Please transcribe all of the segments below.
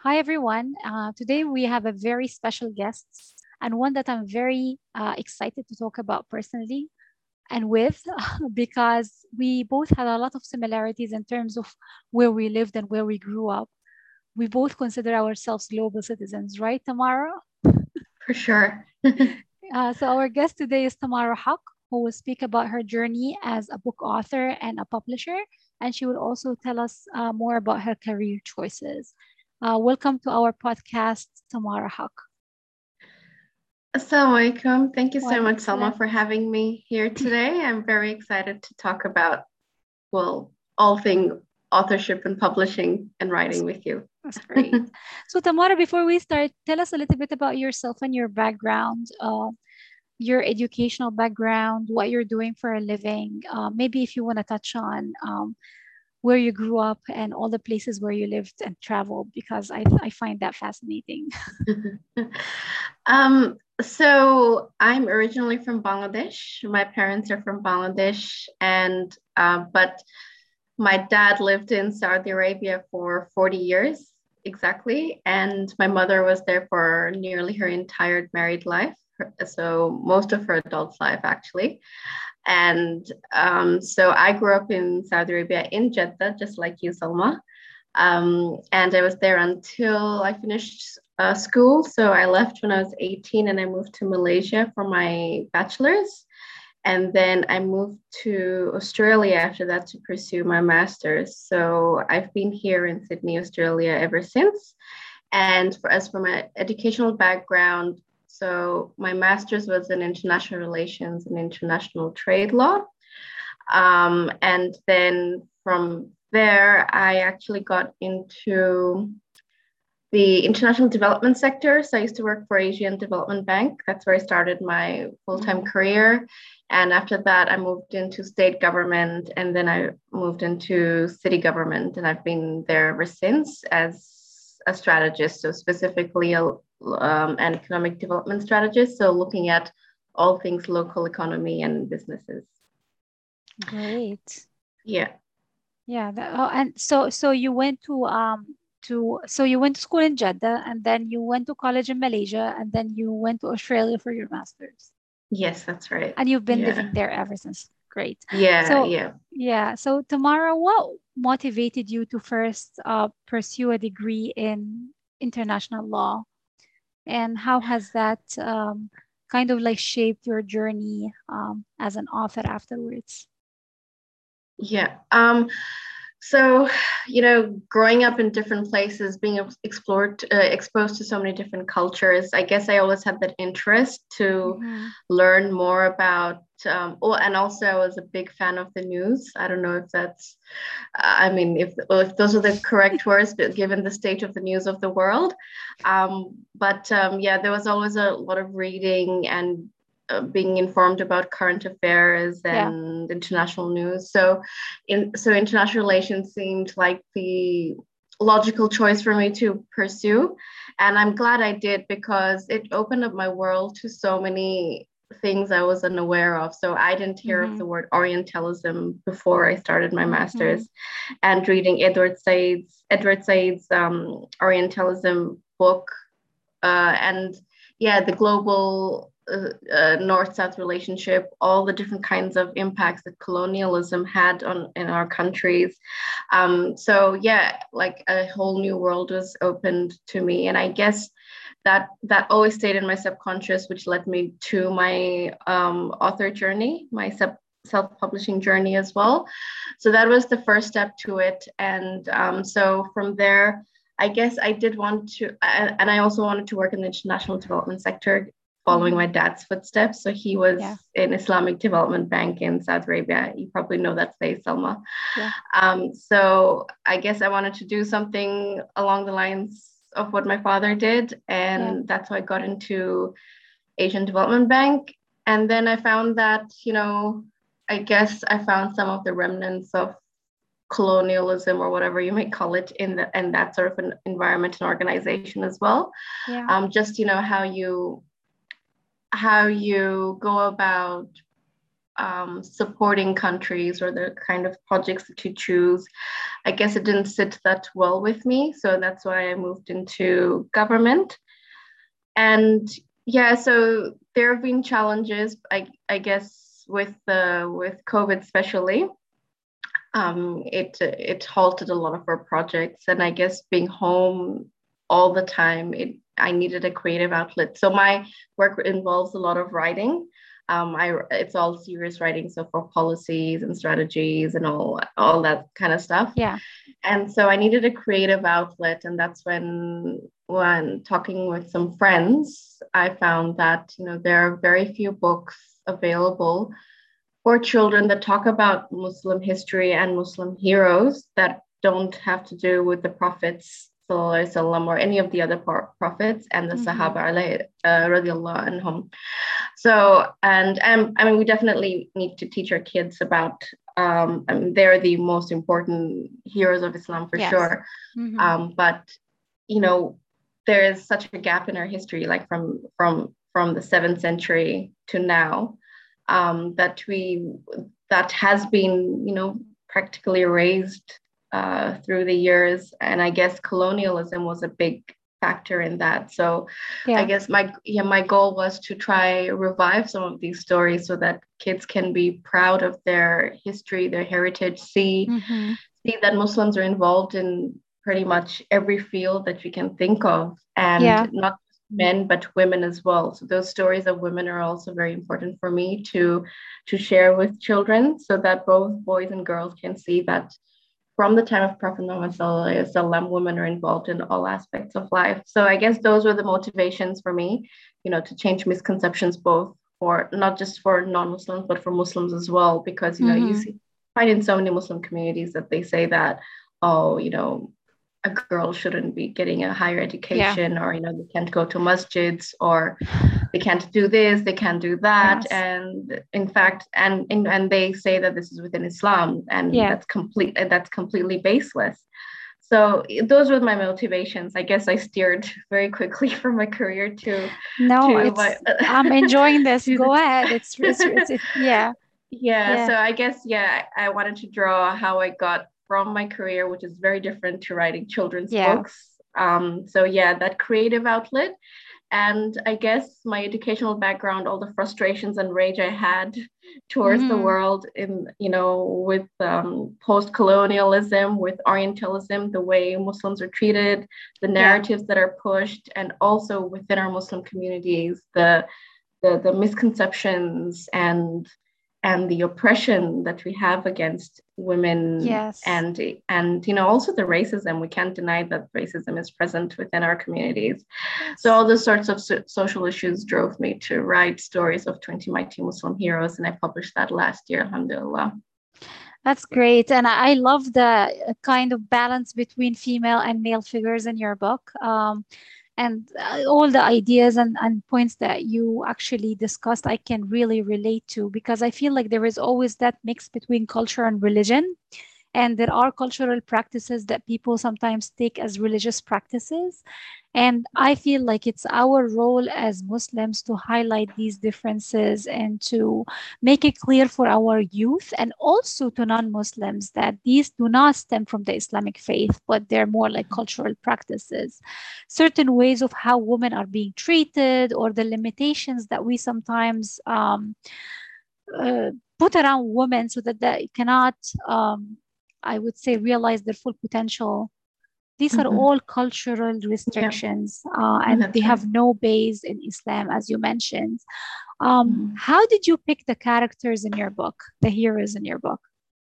Hi, everyone. Today we have a very special guest and one that I'm very excited to talk about personally and with because we both had a lot of similarities in terms of where we lived and where we grew up. We both consider ourselves global citizens, right, Tamara? For sure. So, our guest today is Tamara Haq, who will speak about her journey as a book author and a publisher. And she will also tell us more about her career choices. Welcome to our podcast, Tamara Haq. Assalamu alaikum. Thank you so much, Walaikum Salma, salam. for having me here today. I'm very excited to talk about, well, all thing authorship and publishing and That's, writing with you. that's great. So, Tamara, before we start, tell us a little bit about yourself and your background, your educational background, what you're doing for a living. Maybe if you want to touch on where you grew up and all the places where you lived and traveled, because I find that fascinating. So I'm originally from Bangladesh. My parents are from Bangladesh, and but my dad lived in Saudi Arabia for 40 years exactly, and my mother was there for nearly her entire married life, so most of her adult life actually. And so I grew up in Saudi Arabia in Jeddah, just like you, Salma. And I was there until I finished school. So I left when I was 18 and I moved to Malaysia for my bachelor's. And then I moved to Australia after that to pursue my master's. So I've been here in Sydney, Australia ever since. And as for my educational background, so my master's was in international relations and international trade law. And then from there, I actually got into the international development sector. So I used to work for Asian Development Bank. That's where I started my full-time Mhm. career. And after that, I moved into state government and then I moved into city government. And I've been there ever since as a strategist. So specifically an economic development strategist. So looking at all things local economy and businesses. Great. Yeah. Yeah. And so you went so you went to school in Jeddah and then you went to college in Malaysia and then you went to Australia for your master's. Yes, that's right. And you've been Yeah. living there ever since. Great. Yeah. So Yeah. yeah. So Tamara, what motivated you to first pursue a degree in international law? And how has that kind of like shaped your journey as an author afterwards? Yeah. So, growing up in different places, being exposed to so many different cultures, I guess I always had that interest to Mm-hmm. learn more about. And also, I was a big fan of the news. I don't know if that's, I mean, if those are the correct words, but given the state of the news of the world. But yeah, there was always a lot of reading and being informed about current affairs Yeah. and international news. So international relations seemed like the logical choice for me to pursue, and I'm glad I did because it opened up my world to so many things I was unaware of. So I didn't hear of Mm-hmm. the word Orientalism before I started my Mm-hmm. master's, and reading Edward Said's Orientalism book, and yeah, the global north-south relationship, all the different kinds of impacts that colonialism had on in our countries. So yeah, like a whole new world was opened to me, and I guess that always stayed in my subconscious, which led me to my author journey, my self-publishing journey as well. So that was the first step to it, and so from there I guess I did want to, and I also wanted to work in the international development sector, following Mm-hmm. my dad's footsteps. So he was Yeah. in Islamic Development Bank in Saudi Arabia. You probably know that place, Selma. Yeah. So I guess I wanted to do something along the lines of what my father did, Yeah. and that's how I got into Asian Development Bank. And then I found that, I guess I found some of the remnants of colonialism or whatever you may call it in that sort of an environment and organization as well. Yeah. Just how you go about supporting countries or the kind of projects that you choose, I guess it didn't sit that well with me. So that's why I moved into government. And yeah, so there have been challenges, I guess, with COVID especially. It halted a lot of our projects, and I guess being home all the time, I needed a creative outlet. So my work involves a lot of writing. It's all serious writing, so for policies and strategies and all that kind of stuff. Yeah. And so I needed a creative outlet, and that's when talking with some friends, I found that there are very few books available for children that talk about Muslim history and Muslim heroes that don't have to do with the prophets sallallahu or any of the other prophets and the Sahaba radiallahu anhum. So, and I mean, we definitely need to teach our kids about, they're the most important heroes of Islam for sure. But, there is such a gap in our history, like from the 7th century to now, that has been, practically erased through the years. And I guess colonialism was a big factor in that. So I guess my goal was to try revive some of these stories so that kids can be proud of their history, their heritage, see that Muslims are involved in pretty much every field that you can think of, and not just men but women as well. So those stories of women are also very important for me to share with children, so that both boys and girls can see that from the time of Prophet Muhammad Sallallahu Alaihi Wasallam, women are involved in all aspects of life. So I guess those were the motivations for me, to change misconceptions, both for not just for non-Muslims, but for Muslims as well. Because, you find in so many Muslim communities that they say that, oh, a girl shouldn't be getting a higher education, or, they can't go to masjids, or they can't do this, they can't do that. Yes. And in fact, and they say that this is within Islam, and that's completely baseless. So those were my motivations. I guess I steered very quickly from my career to I'm enjoying this. Go ahead. It's yeah. So I guess I wanted to draw how I got from my career, which is very different, to writing children's books. That creative outlet. And I guess my educational background, all the frustrations and rage I had towards the world with post-colonialism, with Orientalism, the way Muslims are treated, the narratives that are pushed, and also within our Muslim communities, the misconceptions and the oppression that we have against women, and also the racism. We can't deny that racism is present within our communities. So all those sorts of social issues drove me to write stories of 20 Mighty Muslim Heroes, and I published that last year, alhamdulillah. That's great. And I love the kind of balance between female and male figures in your book. And all the ideas and points that you actually discussed, I can really relate to, because I feel like there is always that mix between culture and religion. And there are cultural practices that people sometimes take as religious practices. And I feel like it's our role as Muslims to highlight these differences and to make it clear for our youth and also to non-Muslims that these do not stem from the Islamic faith, but they're more like cultural practices. Certain ways of how women are being treated, or the limitations that we sometimes put around women so that they cannot, I would say, realize their full potential. These are all cultural restrictions, and they have no base in Islam, as you mentioned. How did you pick the characters in your book, the heroes in your book?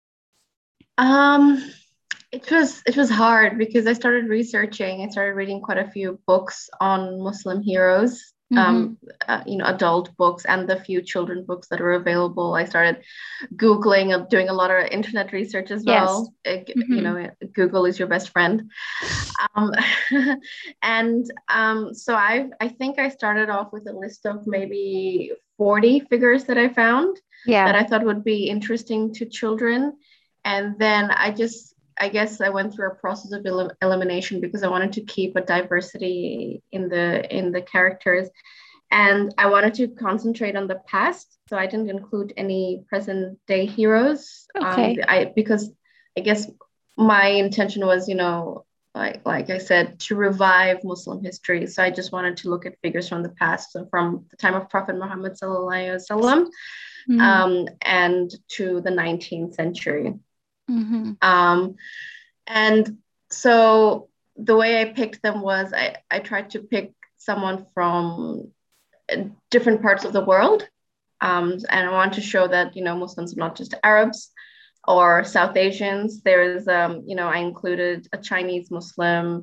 It was hard because I started researching. I started reading quite a few books on Muslim heroes. Adult books and the few children books that are available. I started Googling, doing a lot of internet research as well. Google is your best friend. So I think I started off with a list of maybe 40 figures that I found that I thought would be interesting to children. And then I guess I went through a process of elimination because I wanted to keep a diversity in the characters. And I wanted to concentrate on the past, so I didn't include any present day heroes. Okay. Because I guess my intention was, like I said, to revive Muslim history. So I just wanted to look at figures from the past, so from the time of Prophet Muhammad sallallahu alaihi wasallam, Mm-hmm. and to the 19th century. Mm-hmm. And so the way I picked them was I tried to pick someone from different parts of the world. And I want to show that, Muslims are not just Arabs or South Asians. There's, I included a Chinese Muslim,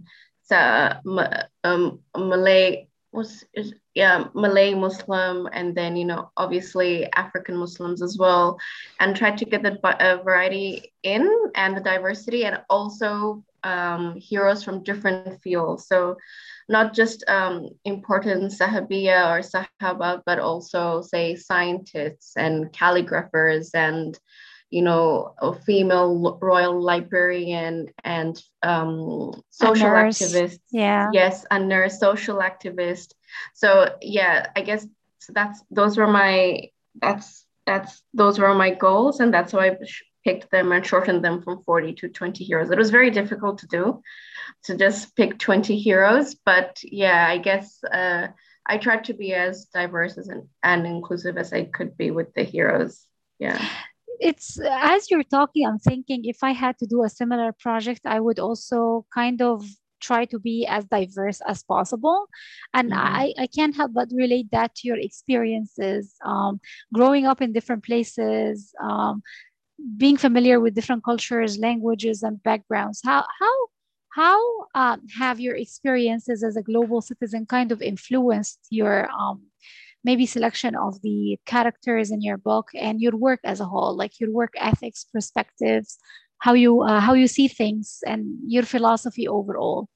Malay Malay Muslim, and then, obviously African Muslims as well, and tried to get the variety in and the diversity, and also heroes from different fields. So not just important Sahabiya or Sahaba, but also, say, scientists and calligraphers and, a female royal librarian and social activist. Yeah. Yes, a nurse, social activist. So yeah, I guess so those were my those were my goals, and that's why I picked them and shortened them from 40 to 20 heroes. It was very difficult to do, to just pick 20 heroes, but yeah, I guess I tried to be as diverse and inclusive as I could be with the heroes. Yeah. It's as you're talking, I'm thinking if I had to do a similar project, I would also kind of try to be as diverse as possible. And I can't help but relate that to your experiences, growing up in different places, being familiar with different cultures, languages, and backgrounds. How have your experiences as a global citizen kind of influenced your maybe selection of the characters in your book and your work as a whole, like your work ethics, perspectives, how you see things, and your philosophy overall?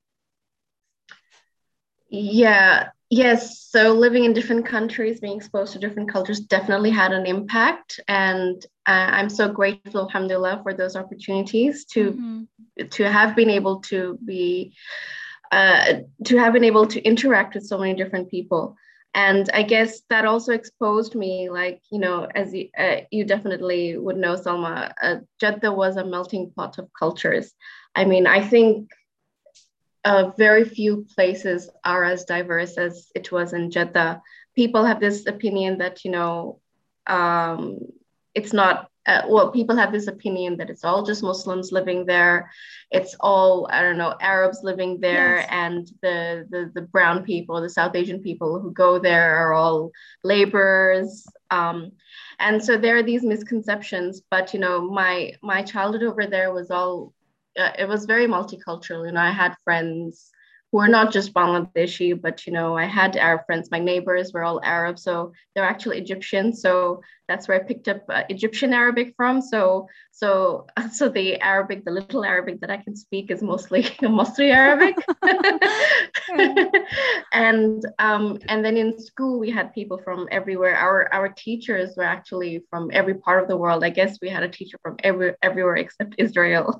Yeah, yes. So living in different countries, being exposed to different cultures definitely had an impact. And I'm so grateful, alhamdulillah, for those opportunities to have been able to interact with so many different people. And I guess that also exposed me, like, as you definitely would know, Salma, Jeddah was a melting pot of cultures. I mean, I think very few places are as diverse as it was in Jeddah. People have this opinion that, it's not, people have this opinion that it's all just Muslims living there. It's all, I don't know, Arabs living there. Yes. And the brown people, the South Asian people who go there are all laborers. And so there are these misconceptions, but, my childhood over there was all, it was very multicultural. I had friends who were not just Bangladeshi, but I had Arab friends. My neighbors were all Arab, so they're actually Egyptian. So that's where I picked up Egyptian Arabic from. So the Arabic, the little Arabic that I can speak, is mostly Masri Arabic. And then in school we had people from everywhere. Our teachers were actually from every part of the world. I guess we had a teacher from everywhere except Israel.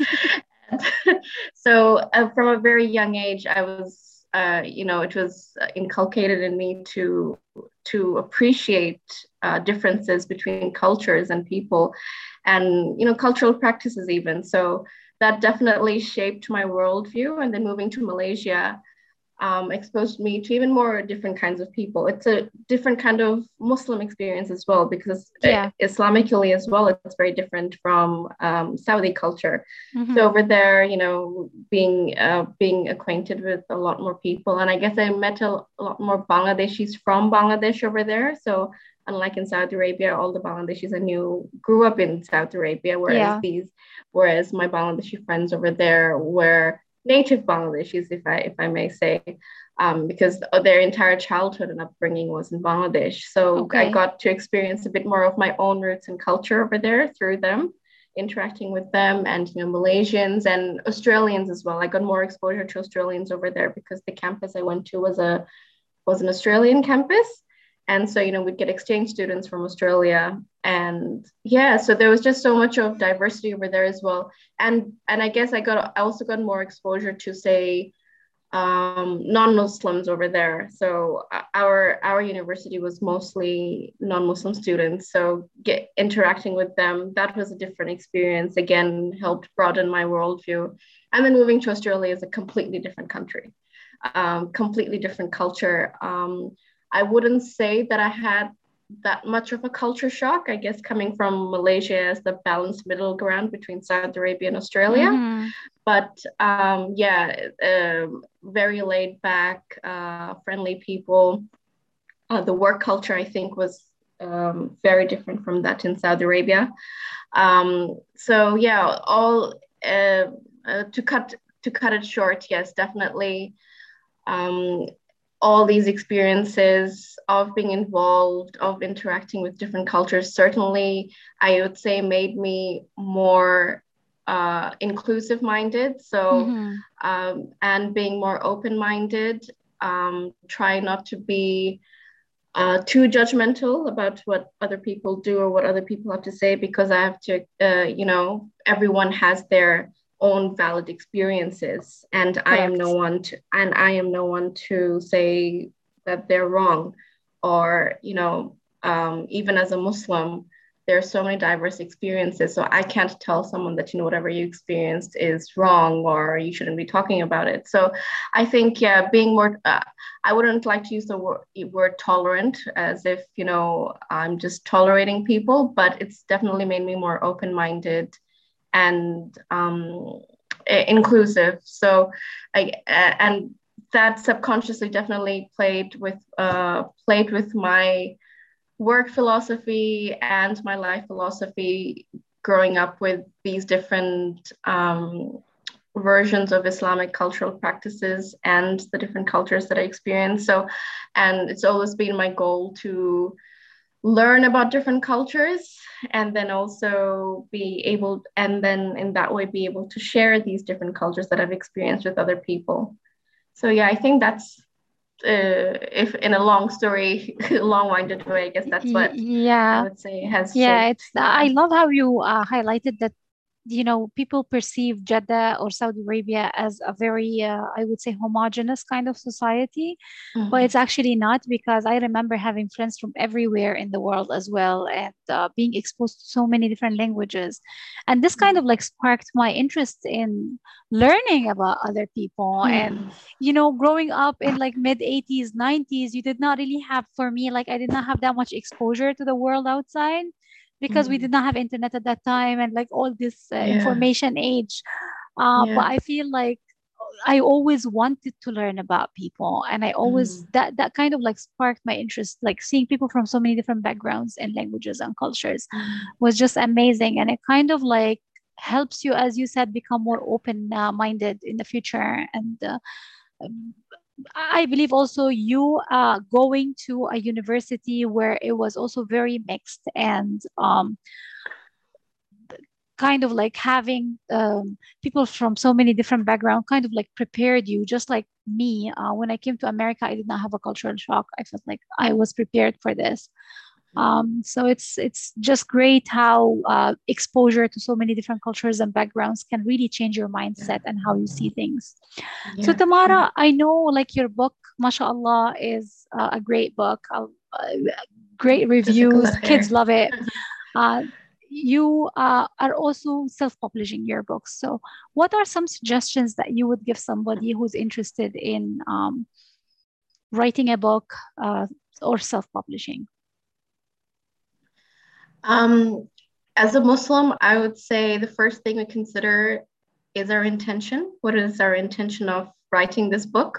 So from a very young age, I was, it was inculcated in me to appreciate differences between cultures and people, and cultural practices even. So that definitely shaped my worldview. And then moving to Malaysia exposed me to even more different kinds of people. It's a different kind of Muslim experience as well, because Islamically as well, it's very different from Saudi culture. So over there, being acquainted with a lot more people, and I guess I met a lot more Bangladeshis from Bangladesh over there. So unlike in Saudi Arabia, all the Bangladeshis I knew grew up in Saudi Arabia, whereas my Bangladeshi friends over there were native Bangladeshis, if I may say, because their entire childhood and upbringing was in Bangladesh. So I got to experience a bit more of my own roots and culture over there through them, interacting with them, and Malaysians and Australians as well. I got more exposure to Australians over there because the campus I went to was an Australian campus. And so, we'd get exchange students from Australia. And yeah, so there was just so much of diversity over there as well. And I guess I also got more exposure to, say, non-Muslims over there. So our university was mostly non-Muslim students. So interacting with them, that was a different experience. Again, helped broaden my worldview. And then moving to Australia is a completely different country, completely different culture. I wouldn't say that I had that much of a culture shock, I guess, coming from Malaysia as the balanced middle ground between Saudi Arabia and Australia. Mm-hmm. But very laid back, friendly people. The work culture, I think, was very different from that in Saudi Arabia. So yeah, all to cut it short, yes, definitely. All these experiences of being involved, of interacting with different cultures, certainly, I would say, made me more inclusive minded. So, and being more open minded, try not to be too judgmental about what other people do or what other people have to say, because I have to, everyone has their own valid experiences, and I am no one to say that they're wrong, or even as a Muslim, there are so many diverse experiences, so I can't tell someone that whatever you experienced is wrong or you shouldn't be talking about it. So I think being more I wouldn't like to use the word tolerant as if I'm just tolerating people, but it's definitely made me more open-minded and inclusive. So and that subconsciously definitely played with my work philosophy and my life philosophy, growing up with these different versions of Islamic cultural practices and the different cultures that I experienced. So, and it's always been my goal to learn about different cultures, and then also in that way be able to share these different cultures that I've experienced with other people. So yeah, I think that's if in a long-winded way, I guess that's what I Yeah. would say has Yeah, shaped. it's I love how you highlighted that, people perceive Jeddah or Saudi Arabia as a very, I would say, homogenous kind of society, but Mhm. it's actually not, because I remember having friends from everywhere in the world as well, and being exposed to so many different languages. And this kind of like sparked my interest in learning about other people. And, Hmm. growing up in like mid 80s, 90s, you did not really have, for me, like I did not have that much exposure to the world outside, because we Hmm. did not have internet at that time, and like all this Yeah. information age. But Yeah. I feel like I always wanted to learn about people, and I always Mm. that kind of like sparked my interest. Like seeing people from so many different backgrounds and languages and cultures Mm. was just amazing, and it kind of like helps you, as you said, become more open minded in the future. And um, I believe also you going to a university where it was also very mixed, and kind of like having people from so many different backgrounds kind of like prepared you, just like me. When I came to America, I did not have a cultural shock. I felt like I was prepared for this. So it's just great how exposure to so many different cultures and backgrounds can really change your Yeah. mindset and how you see things. So Yeah, for sure. Tamara, I know like your book, mashallah, is a great book. Great reviews. Jazakallah Kids khair. love it. Uh, you are also self-publishing your books. So, what are some suggestions that you would give somebody who's interested in writing a book or self-publishing? Um, as a Muslim, I would say the first thing we consider is our intention. What is our intention of writing this book?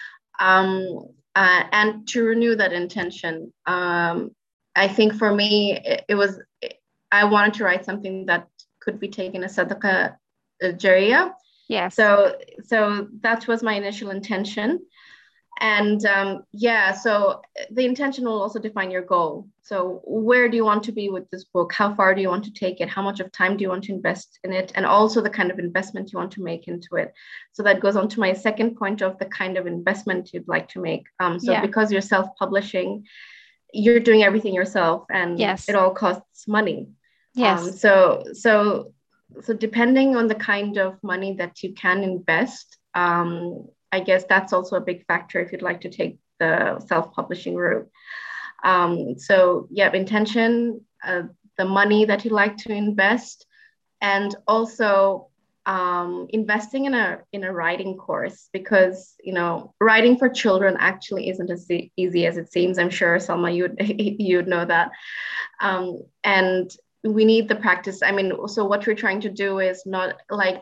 And to renew that intention. I think for me, I wanted to write something that could be taken as sadaqah jariyah. Yes. So that was my initial intention. And so the intention will also define your goal. So where do you want to be with this book? How far do you want to take it? How much of time do you want to invest in it? And also the kind of investment you want to make into it. So that goes on to my second point of the kind of investment you'd like to make. So Yeah. because you're self-publishing, you're doing everything yourself, and it Yes. all costs money. Um, Yes. so so so depending on the kind of money that you can invest, I guess that's also a big factor if you'd like to take the self-publishing route. So yeah, intention, the money that you like to invest, and also investing in a writing course, because writing for children actually isn't as easy as it seems. I'm sure, Salma, you'd know that. And we need the practice. I mean, so what we're trying to do is not like,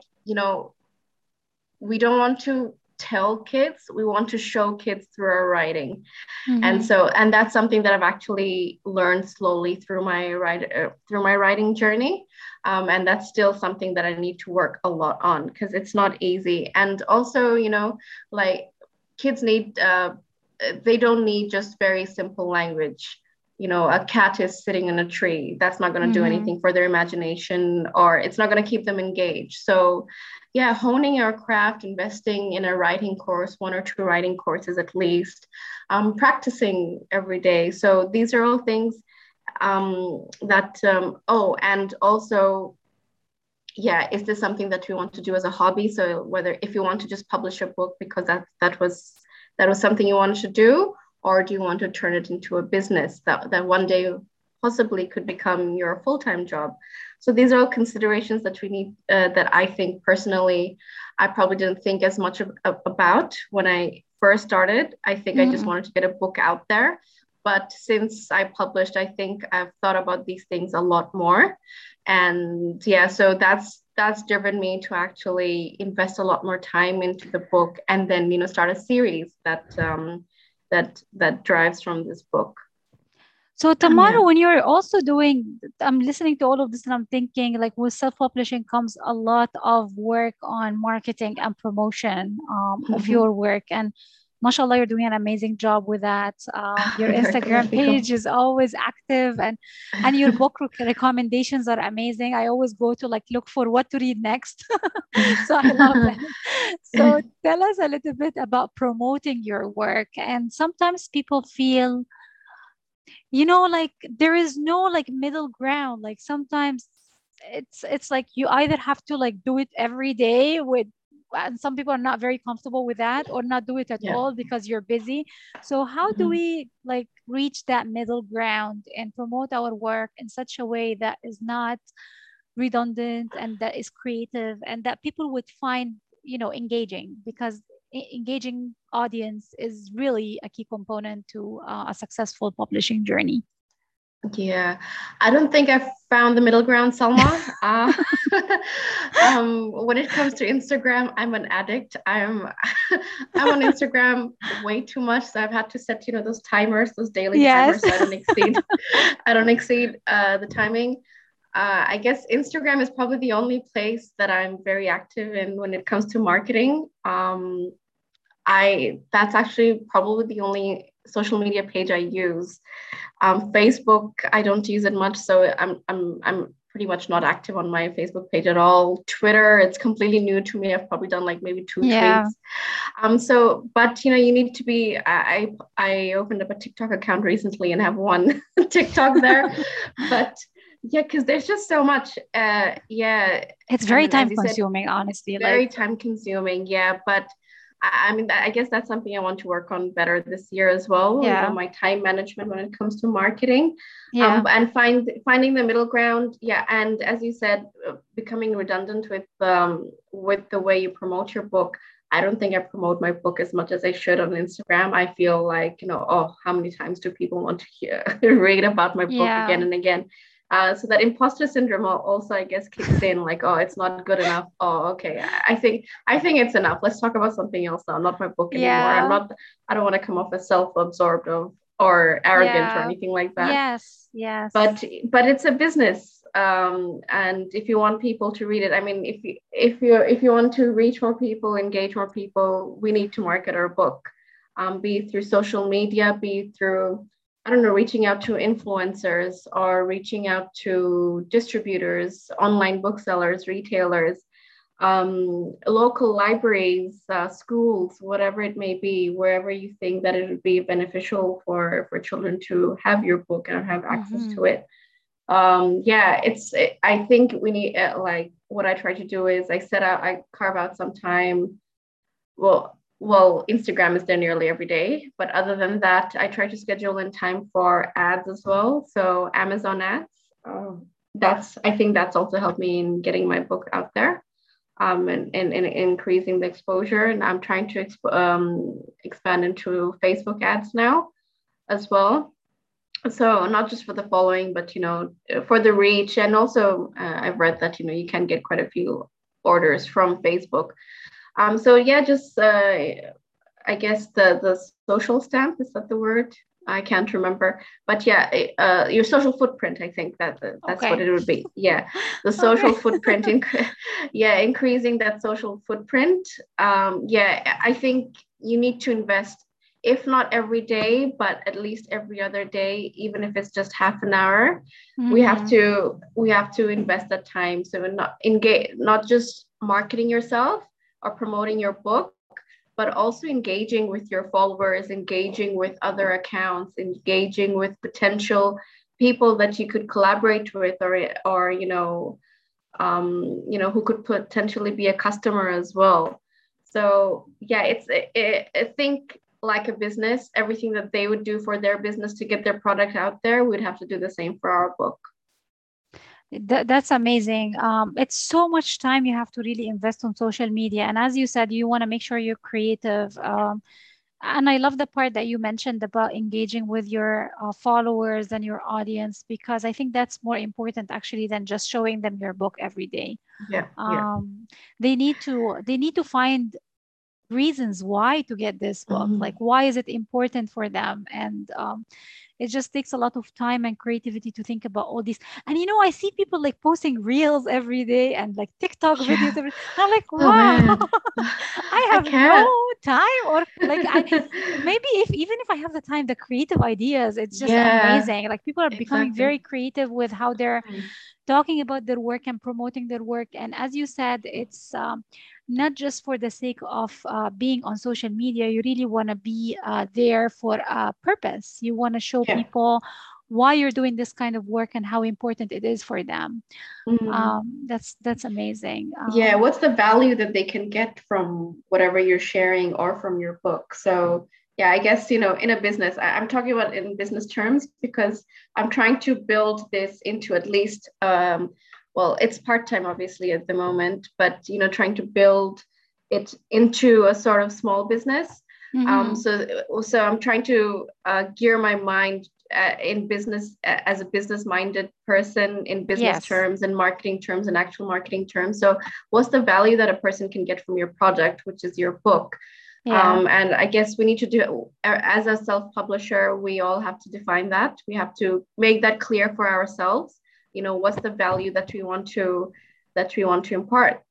we don't want to tell kids, we want to show kids through our writing. And that's something that I've actually learned slowly through my writing journey. And that's still something that I need to work a lot on, because it's not easy. And also, like, kids need, they don't need just very simple language. A cat is sitting in a tree. That's not going to do anything for their imagination, or it's not going to keep them engaged. So yeah, honing our craft, investing in a writing course, 1 or 2 writing courses at least, practicing every day. So these are all things and also, yeah, is this something that we want to do as a hobby? So whether, if you want to just publish a book because that was something you wanted to do, or do you want to turn it into a business that one day possibly could become your full-time job? So these are all considerations that we need, that I think personally, I probably didn't think as much about when I first started. I think I just wanted to get a book out there. But since I published, I think I've thought about these things a lot more. And yeah, so that's driven me to actually invest a lot more time into the book, and then, start a series that drives from this book. So Tamara, when you're also doing, I'm listening to all of this and I'm thinking, like, with self-publishing comes a lot of work on marketing and promotion of your work. And mashallah, you're doing an amazing job with that. Your Instagram page is always active, and your book recommendations are amazing. I always go to look for what to read next. So I love that. So tell us a little bit about promoting your work. And sometimes people feel, there is no middle ground. Like sometimes it's like you either have to do it every day and some people are not very comfortable with that, or not do it at all because you're busy. So how do we reach that middle ground and promote our work in such a way that is not redundant and that is creative and that people would find engaging? Because engaging audience is really a key component to a successful publishing journey. Yeah, I don't think I've found the middle ground, Salma. When it comes to Instagram, I'm an addict. I'm on Instagram way too much, so I've had to set those timers, those daily timers, so I don't exceed the timing. I guess Instagram is probably the only place that I'm very active in when it comes to marketing. That's actually probably the only social media page I use. Facebook, I don't use it much, so I'm pretty much not active on my Facebook page at all. Twitter, it's completely new to me. I've probably done maybe 2 tweets. But you need to be. I opened up a TikTok account recently and have 1 TikTok there, but. Yeah, because there's just so much. It's very time consuming, honestly. Very time consuming. Yeah, but I mean, I guess that's something I want to work on better this year as well. My time management when it comes to marketing. And finding the middle ground. Yeah, and as you said, becoming redundant with the way you promote your book. I don't think I promote my book as much as I should on Instagram. I feel like, how many times do people want to read about my book again and again? So that imposter syndrome also, I guess, kicks in, it's not good enough. Oh, okay. I think it's enough. Let's talk about something else now, not my book anymore. I don't want to come off as self-absorbed or arrogant or anything like that. Yes. But it's a business. And if you want people to read it, I mean, if you want to reach more people, engage more people, we need to market our book, be it through social media, be it through, I don't know, reaching out to influencers or reaching out to distributors, online booksellers, retailers, local libraries, schools, whatever it may be, wherever you think that it would be beneficial for children to have your book and have access to it. I think we need, what I try to do is I carve out some time. Well, well, Instagram is there nearly every day. But other than that, I try to schedule in time for ads as well. So Amazon ads. I think that's also helped me in getting my book out there, and increasing the exposure. And I'm trying to expand into Facebook ads now as well. So not just for the following, but for the reach. And also I've read that you can get quite a few orders from Facebook. So yeah, just I guess the social stamp, is that the word? I can't remember, but yeah, your social footprint. I think that's what Okay. it would be. Yeah, the Okay. social footprint. Yeah, increasing that social footprint. Yeah, I think you need to invest, if not every day, but at least every other day, even if it's just half an hour. Mm-hmm. We have to invest that time. So we're not engage, not just marketing yourself or promoting your book, but also engaging with your followers, engaging with other accounts, engaging with potential people that you could collaborate with, or who could potentially be a customer as well. So yeah, I think like a business, everything that they would do for their business to get their product out there, we'd have to do the same for our book. That's amazing. It's so much time you have to really invest on social media. And as you said, you want to make sure you're creative. And I love the part that you mentioned about engaging with your followers and your audience, because I think that's more important actually than just showing them your book every day. Yeah, yeah. Um, they need to find reasons why to get this book, like Mhm. why is it important for them. And it just takes a lot of time and creativity to think about all these. And I see people like posting reels every day and like TikTok videos Yeah. every. I'm like, Oh wow. man, I I have no can't. time, or like I maybe if even if I have the time, the creative ideas, it's just Yeah, amazing. Like people are becoming very exactly. creative with how they're Mm. talking about their work and promoting their work. And as you said, it's not just for the sake of being on social media. You really want to be there for a purpose. You want to show Yeah. people why you're doing this kind of work and how important it is for them. Mm. That's amazing. Yeah, what's the value that they can get from whatever you're sharing or from your book? So, yeah, I guess, in a business, I'm talking about in business terms because I'm trying to build this into at least, well, it's part-time obviously at the moment, but, trying to build it into a sort of small business. Hmm. So I'm trying to gear my mind in business, as a business minded person, in business Yes. terms and marketing terms and actual marketing terms. So what's the value that a person can get from your project, which is your book? Yeah. And I guess we need to do, as a self-publisher, we all have to define that. We have to make that clear for ourselves. What's the value that we want to impart,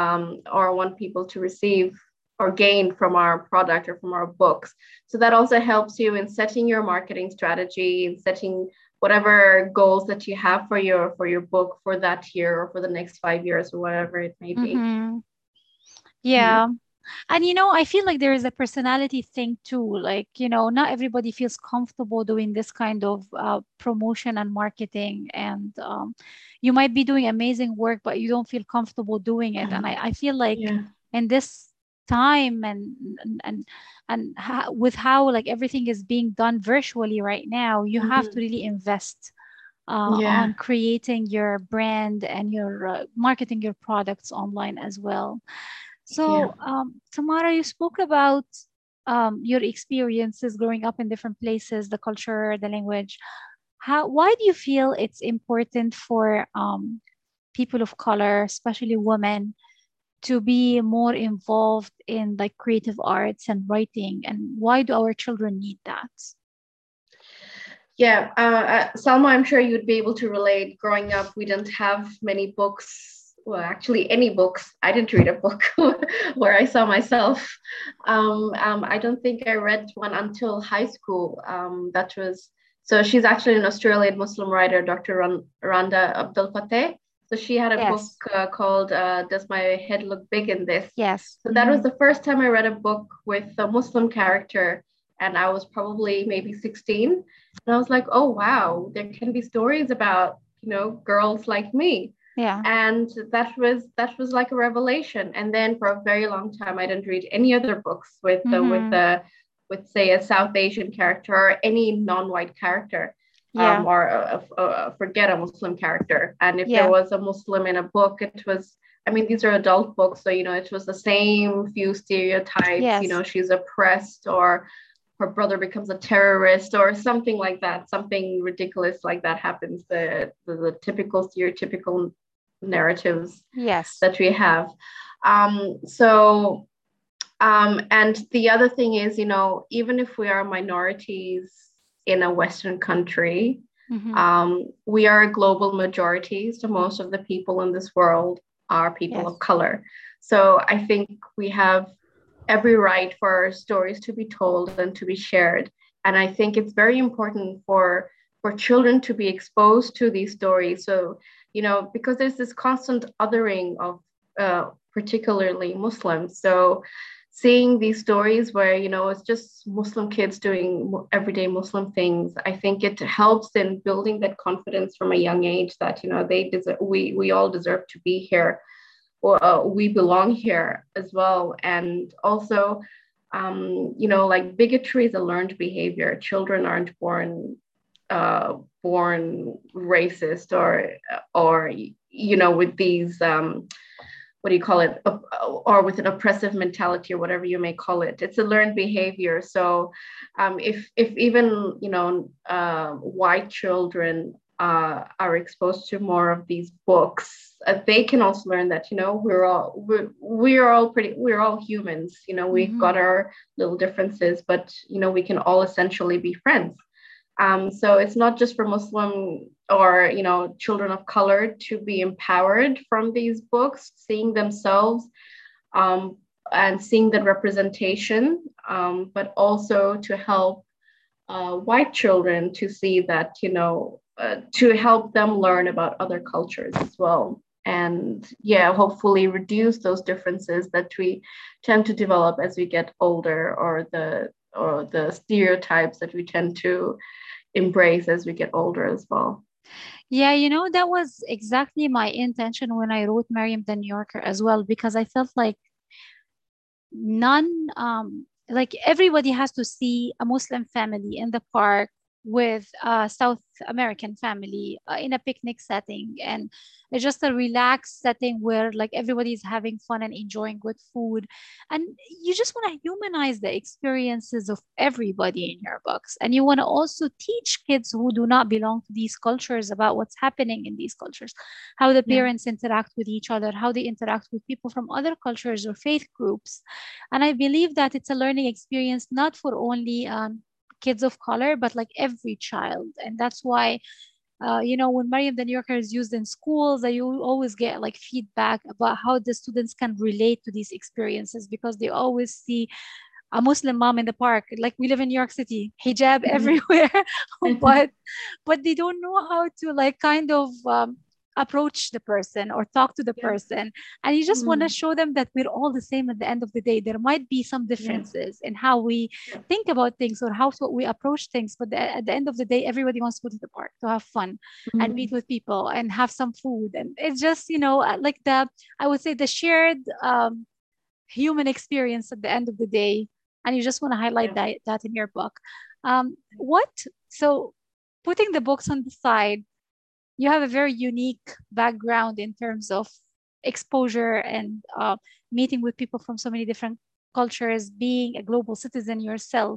or want people to receive or gain from our product or from our books. So that also helps you in setting your marketing strategy and setting whatever goals that you have for your book for that year or for the next 5 years or whatever it may be. Hmm. Yeah. Yeah. And I feel like there is a personality thing too. Like, not everybody feels comfortable doing this kind of promotion and marketing. And you might be doing amazing work, but you don't feel comfortable doing it. And I feel like Yeah. in this time and with how like everything is being done virtually right now, you have to Mhm. really invest Yeah. on creating your brand and your marketing your products online as well. Yeah. So, Tamara, you spoke about your experiences growing up in different places, the culture, the language. Why do you feel it's important for people of color, especially women, to be more involved in like creative arts and writing? And why do our children need that? Yeah, Salma, I'm sure you'd be able to relate. Growing up, we didn't have many books. Well, actually, any books. I didn't read a book where I saw myself. I don't think I read one until high school. That was so. She's actually an Australian Muslim writer, Dr. Randa Abdul Fateh. So she had a book Yes, called "Does My Head Look Big in This?" yes. So that was Hmm. the first time I read a book with a Muslim character, and I was probably maybe 16. And I was like, oh, wow, there can be stories about, girls like me. Yeah. And that was like a revelation. And then for a very long time I didn't read any other books with Mm-hmm. with say a South Asian character or any non-white character, Yeah. or forget a Muslim character. And if there Yeah. was a Muslim in a book, it was, I mean, these are adult books, so it was the same few stereotypes. Yes. She's oppressed, or her brother becomes a terrorist, or something like that. Something ridiculous like that happens. The typical stereotypical narratives Yes. that we have. So and the other thing is, even if we are minorities in a Western country, Mm-hmm. we are a global majority. So most of the people in this world are people of Yes. color. So I think we have every right for our stories to be told and to be shared. And I think it's very important for children to be exposed to these stories. So, because there's this constant othering of particularly Muslims. So seeing these stories where it's just Muslim kids doing everyday Muslim things, I think it helps in building that confidence from a young age that they deserve, we all deserve to be here, or we belong here as well. And also, like bigotry is a learned behavior. Children aren't born racist, or with these what do you call it, or with an oppressive mentality, or whatever you may call it. It's a learned behavior. So if even white children are exposed to more of these books, they can also learn that we're all humans. We've Mm-hmm. got our little differences, but we can all essentially be friends. So it's not just for Muslim or children of color to be empowered from these books, seeing themselves, um, and seeing the representation, but also to help white children to see that, to help them learn about other cultures as well. And yeah, hopefully reduce those differences that we tend to develop as we get older, or the stereotypes that we tend to embrace as we get older as well. Yeah, that was exactly my intention when I wrote Mariam the New Yorker as well, because I felt like none like everybody has to see a Muslim family in the park with a South American family in a picnic setting, and it's just a relaxed setting where like everybody is having fun and enjoying good food, and you just want to humanize the experiences of everybody in your books, and you want to also teach kids who do not belong to these cultures about what's happening in these cultures, how the Yeah. parents interact with each other, how they interact with people from other cultures or faith groups. And I believe that it's a learning experience not for only kids of color, but like every child. And that's why, when Mariam the New Yorker is used in schools, you always get like feedback about how the students can relate to these experiences, because they always see a Muslim mom in the park. Like we live in New York City, hijab everywhere, but they don't know how to like kind of approach the person or talk to the Yeah. person. And you just want to Mhm. show them that we're all the same at the end of the day. There might be some Yeah. differences in how we Yeah. think about things or how we approach things, but at the end of the day, everybody wants to go to the park to have fun and meet Mhm. with people and have some food. And it's just, like I would say the shared human experience at the end of the day, and you just want to highlight Yeah. that in your book. What so putting the books on the side, you have a very unique background in terms of exposure and meeting with people from so many different cultures, being a global citizen yourself.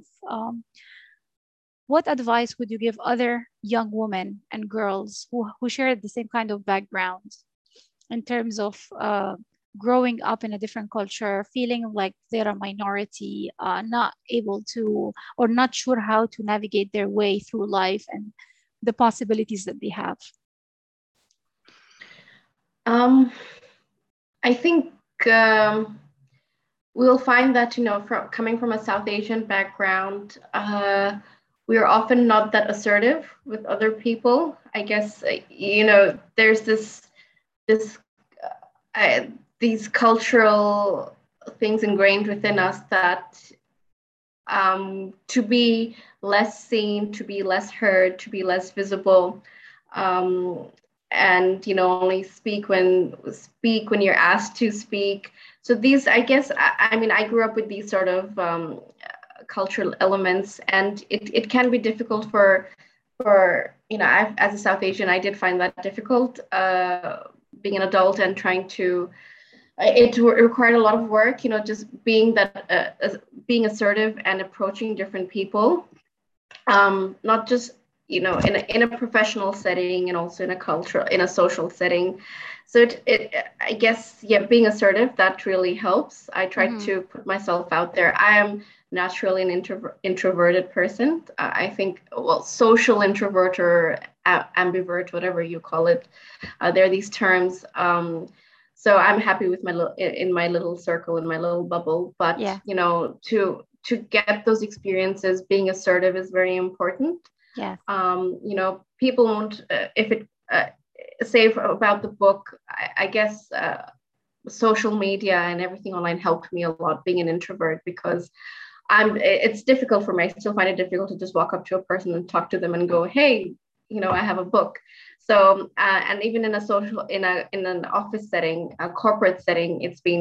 What advice would you give other young women and girls who share the same kind of background in terms of growing up in a different culture, feeling like they're a minority, not able to or not sure how to navigate their way through life and the possibilities that they have? Um, I think we'll find that from coming from a South Asian background, we are often not that assertive with other people. I guess there's this uh, these cultural things ingrained within us that to be less seen, to be less heard, to be less visible, um, and only speak when you're asked to speak. So these, I guess, I mean, I grew up with these sort of cultural elements, and it can be difficult for as a South Asian, I did find that difficult, being an adult and trying to. It required a lot of work, just being assertive and approaching different people, not just in a professional setting, and also in a social setting. So it I guess, yeah, being assertive, that really helps. I try to put myself out there. I am naturally an introverted person. I think, well, social introvert or ambivert, whatever you call it, there are these terms. So I'm happy with in my little circle, in my little bubble, but Yeah. To get those experiences, being assertive is very important. Yes. People won't, if it, say about the book, I guess social media and everything online helped me a lot, being an introvert, because it's difficult for me. I still find it difficult to just walk up to a person and talk to them and go, hey, I have a book. So, and even in in an office setting, a corporate setting,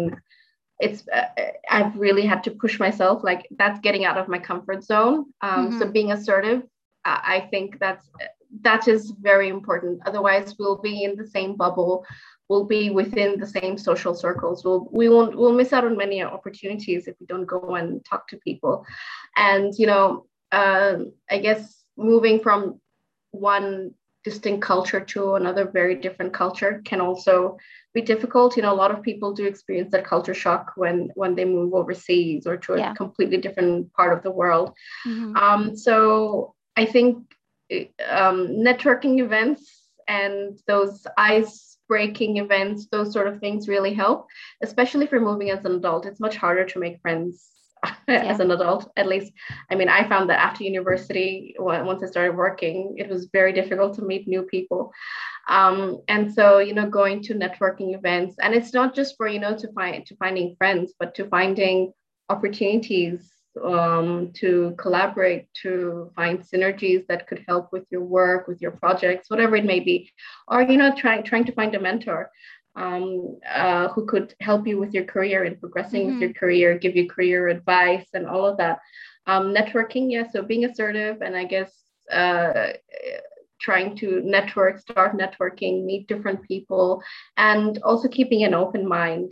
I've really had to push myself. Like, that's getting out of my comfort zone. So being assertive, I think that is very important. Otherwise, we'll be in the same bubble. We'll be within the same social circles. We'll miss out on many opportunities if we don't go and talk to people. And I guess moving from one distinct culture to another very different culture can also be difficult. A lot of people do experience that culture shock when they move overseas or to a completely different part of the world. So I think networking events and those ice-breaking events, those sort of things really help, especially if you're moving as an adult. It's much harder to make friends as an adult, at least. I mean, I found that after university, once I started working, it was very difficult to meet new people. And so, going to networking events, and it's not just for, to finding friends, but to finding opportunities, to collaborate, to find synergies that could help with your work, with your projects, whatever it may be, or, trying to find a mentor who could help you with your career and progressing with your career, give you career advice and all of that. Networking, yeah. So being assertive, and I guess trying to start networking, meet different people, and also keeping an open mind.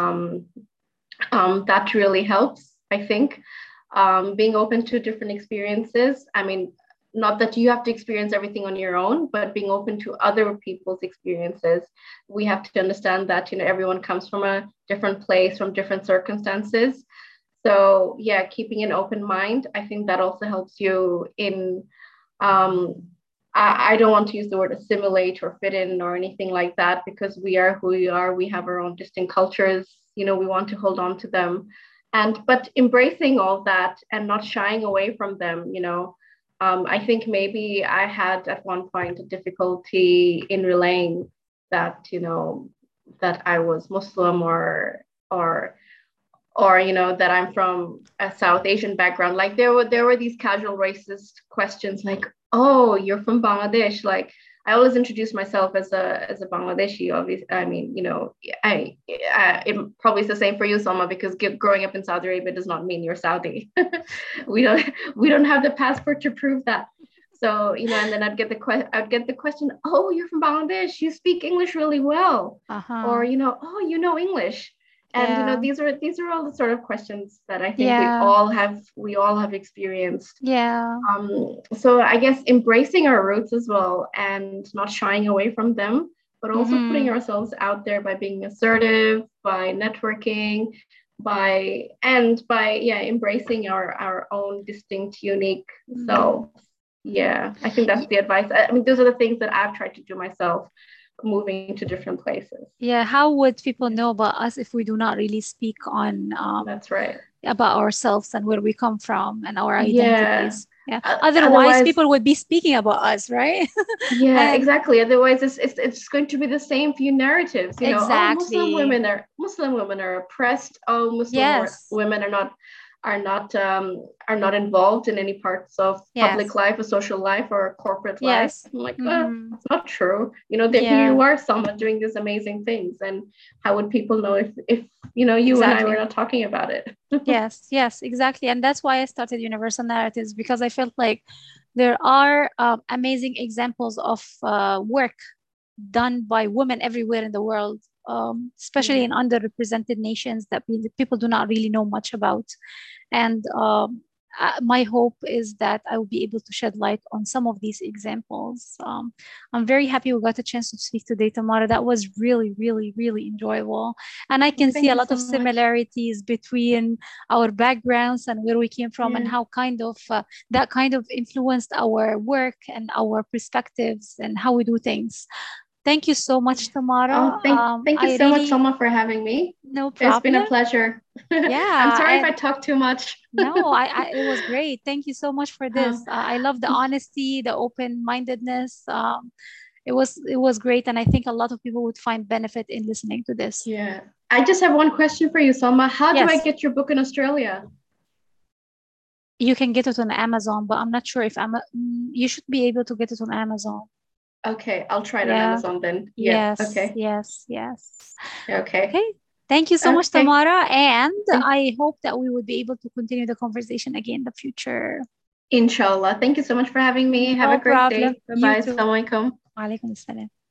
That really helps, I think. Being open to different experiences. I mean, not that you have to experience everything on your own, but being open to other people's experiences. We have to understand that, everyone comes from a different place, from different circumstances. So yeah, keeping an open mind, I think that also helps you in, I don't want to use the word assimilate or fit in or anything like that, because we are who we are. We have our own distinct cultures, we want to hold on to them. But embracing all that and not shying away from them, I think maybe I had at one point a difficulty in relaying that, that I was Muslim or that I'm from a South Asian background. Like there were these casual racist questions like, oh, you're from Bangladesh. Like, I always introduce myself as a Bangladeshi. Obviously, I mean, it probably is the same for you, Salma, because growing up in Saudi Arabia does not mean you're Saudi. we don't have the passport to prove that. So, and then I'd get the question, oh, you're from Bangladesh. You speak English really well, or oh, English. And these are all the sort of questions that I think we all have experienced. Yeah. So I guess embracing our roots as well, and not shying away from them, but also putting ourselves out there by being assertive, by networking, by embracing our own distinct, unique selves. Yeah, I think that's the advice. I mean, those are the things that I've tried to do myself, moving to different places. Yeah, how would people know about us if we do not really speak on that's right, about ourselves and where we come from and our identities? Yeah. Otherwise, people would be speaking about us, right? Yeah, exactly. Otherwise, it's going to be the same few narratives. Exactly. Oh, Muslim women are oppressed. Oh, Muslim women are not are not involved in any parts of public Yes. life or social life or corporate life. Yes. I'm like, Mm-hmm. that's not true. You know, that here Yeah. you are, someone doing these amazing things, and how would people know if you know you and I were Exactly. not talking about it? Yes, yes, exactly. And that's why I started Universal Narratives, because I felt like there are amazing examples of work done by women everywhere in the world, especially in Yeah. underrepresented nations that people do not really know much about. And my hope is that I will be able to shed light on some of these examples. I'm very happy we got a chance to speak today, Tamara. That was really, really, really enjoyable. And I can see Thank a you lot so of much. similarities between our backgrounds and where we came from, and Yeah. how kind of that kind of influenced our work and our perspectives and how we do things. Thank you so much, Tamara. Oh, thank you I so much, really, Soma, for having me. no It's been a problem. pleasure. I'm Yeah, sorry if I and talk too much. no, it was great. Thank you so much for this. Um, I love the honesty, the open-mindedness. It was great, and I think a lot of people would find benefit in listening to this. yeah. I just have one question for you, Soma. How do I Yes, get your book in Australia? you can get it on Amazon, but I'm not sure if you should be able to get it on Amazon. Okay, I'll try it on Yeah. Amazon then. Yeah, Yes, okay. yes, yes. Okay. Okay. Thank you so much, Okay. Tamara. And Thank, I hope that we would be able to continue the conversation again in the future. Inshallah. Thank you so much for having me. Have a No great problem. day. You Bye-bye. too. Assalamu alaikum. Walaikum assalam.